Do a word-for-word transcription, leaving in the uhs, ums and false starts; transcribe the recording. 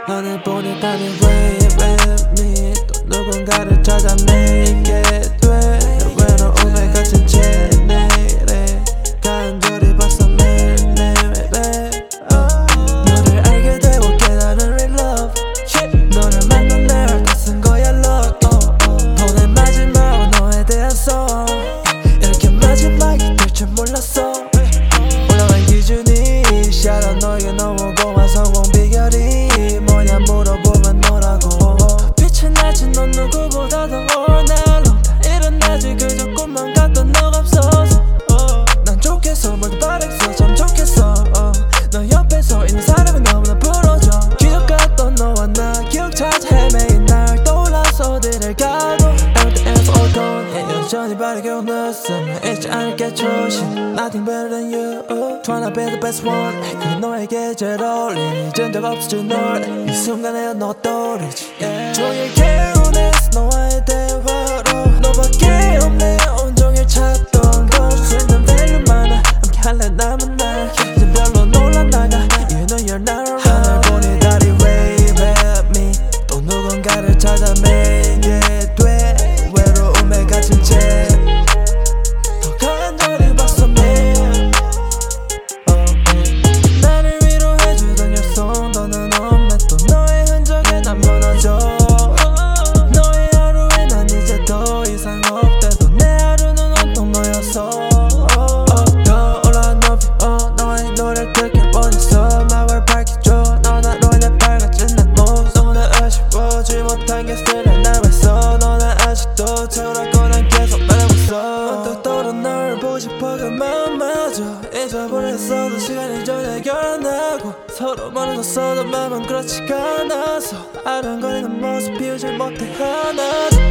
하늘 보냈다니 wait with me 또 누군가를 찾아내게 돼 외로움에 갇힌 채 내일에 간절히 봤어 매일매일에 너를 알게 되고 깨달은 real love 너를 만난 날 다 쓴 거야 love 보낸 마지막으로 너에 대한 song 이렇게 마지막이 될 줄 몰랐어 올라간 기준이 shout out 너에게 너무 고마운 성공 비결이 뭐냐 물어보면 너라고 빛은 나지 넌 누구보다도 all night long 다 일어나지 그저 꿈만 같던 너가 없어서 난 좋겠어 뭘 바랬어 참 좋겠어 너 옆에 서 있는 사람이 너무나 부러져 기억 같던 너와 나 기억 찾아 헤매인 날 떠올라서 어디를 가도 Everything else all gone yeah, 여전히 바르게 웃었어 나 잊지 않을게 초신 Nothing better than you Tryna be the best one 그 너에게 제일 어울린 잊은 적 없어진 노래 이 순간에 너 떠오르지 yeah. 종일 개운했어 너와의 대화로 너밖에 없네 온종일 찾던 것 쓸데없는 value 많아 함께 할래 남은 날 이젠 별로 놀란다가 You know you're not around 하늘 보니 달이 wave at me 또 누군가를 찾아매게 돼 외로움에 갇힌 채 더 간절히 봤어 매일 나를 위로해주던 your song 너는 없네 또 너의 흔적에 난 무너져 너의 하루에 난 이제 더 이상 없대도 내 하루는 온통 너였어 떠올라 높이 어 너의 노래를 듣길 원했어 마음을 밝혀줘 너나 너의 밝아진 내 모습 너무나 아쉬워지 못한 게 still 남아있어 너는 아직도 채우라고 난 계속 말하고 있어 언뜻 떠오른 널 보고 싶어 그 마음마저 잊어버렸어도 시간이 전혀 해결 안 하고 서로 멀어졌어도 마음은 그렇지가 않아서 아른거리는 모습 비우질 못해 하나도